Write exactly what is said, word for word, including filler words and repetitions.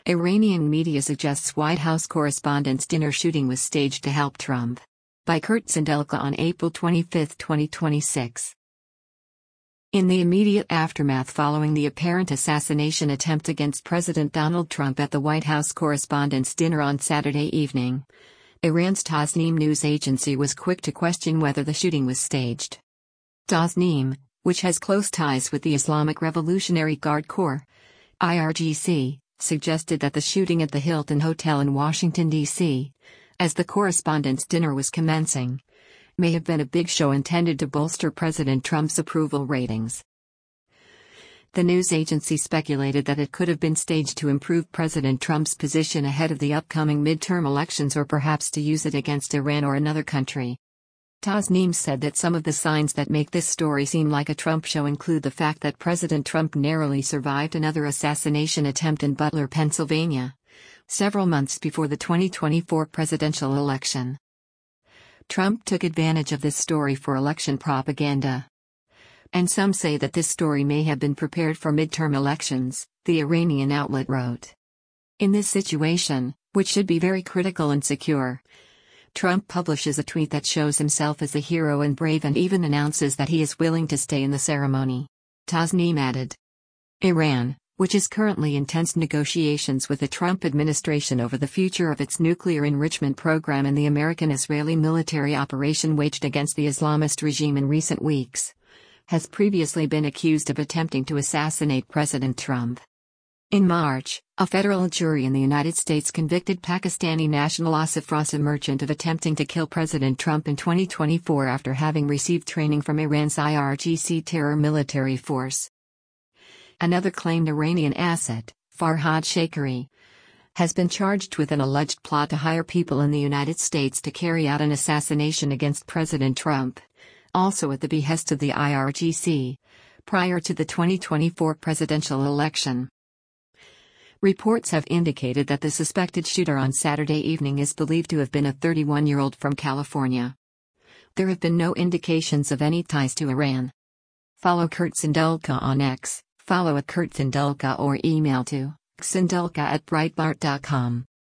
Iranian media suggests White House Correspondents' Dinner shooting was staged to help Trump. By Kurt Sindelka on April twenty-fifth, twenty twenty-six. In the immediate aftermath following the apparent assassination attempt against President Donald Trump at the White House Correspondents' Dinner on Saturday evening, Iran's Tasnim news agency was quick to question whether the shooting was staged. Tasnim, which has close ties with the Islamic Revolutionary Guard Corps, I R G C, suggested that the shooting at the Hilton Hotel in Washington, D C, as the Correspondents' Dinner was commencing, may have been a big show intended to bolster President Trump's approval ratings. The news agency speculated that it could have been staged to improve President Trump's position ahead of the upcoming midterm elections, or perhaps to use it against Iran or another country. Tasnim said that some of the signs that make this story seem like a Trump show include the fact that President Trump narrowly survived another assassination attempt in Butler, Pennsylvania, several months before the twenty twenty-four presidential election. Trump took advantage of this story for election propaganda. And some say that this story may have been prepared for midterm elections, the Iranian outlet wrote. In this situation, which should be very critical and secure, Trump publishes a tweet that shows himself as a hero and brave, and even announces that he is willing to stay in the ceremony. Tasnim added. Iran, which is currently in tense negotiations with the Trump administration over the future of its nuclear enrichment program and the American-Israeli military operation waged against the Islamist regime in recent weeks, has previously been accused of attempting to assassinate President Trump. In March, a federal jury in the United States convicted Pakistani national Asif Raza, a merchant, of attempting to kill President Trump in twenty twenty-four after having received training from Iran's I R G C terror military force. Another claimed Iranian asset, Farhad Shakari, has been charged with an alleged plot to hire people in the United States to carry out an assassination against President Trump, also at the behest of the I R G C, prior to the twenty twenty-four presidential election. Reports have indicated that the suspected shooter on Saturday evening is believed to have been a thirty-one-year-old from California. There have been no indications of any ties to Iran. Follow Kurt Sindelka on X, follow at Kurt Sindelka, or email to sindelka at breitbart dot com.